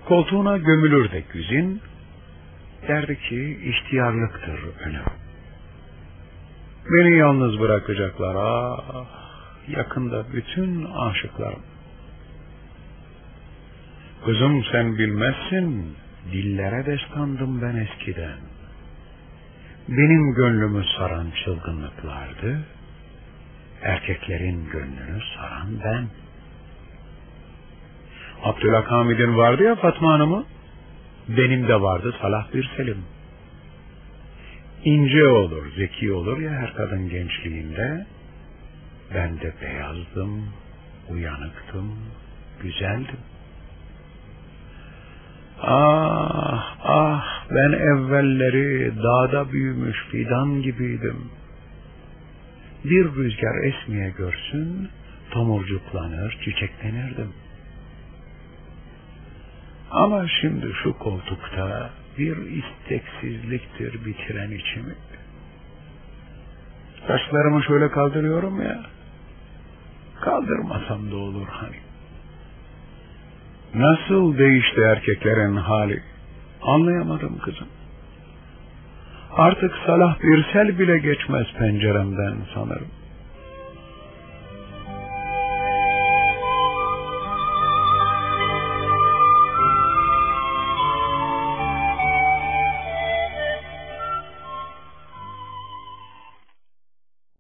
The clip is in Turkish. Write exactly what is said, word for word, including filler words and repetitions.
Koltuğuna gömülür de güzin, derdi ki ihtiyarlıktır önüm. Beni yalnız bırakacaklar, ah, yakında bütün aşıklarım. Kızım sen bilmezsin, dillere destandım ben eskiden. Benim gönlümü saran çılgınlıklardı, erkeklerin gönlünü saran ben. Abdülhamid'in vardı ya Fatma Hanım'ı, benim de vardı Salah Birsel'im. İnce olur, zeki olur ya her kadın gençliğinde, ben de beyazdım, uyanıktım, güzeldim. Ah, ah, ben evvelleri dağda büyümüş fidan gibiydim. Bir rüzgar esmeye görsün, tomurcuklanır, çiçeklenirdim. Ama şimdi şu koltukta bir isteksizliktir bitiren içimi. Saçlarımı şöyle kaldırıyorum ya, kaldırmasam da olur hani. Nasıl değişti erkeklerin hali, anlayamadım kızım. Artık Salah Birsel bile geçmez penceremden sanırım.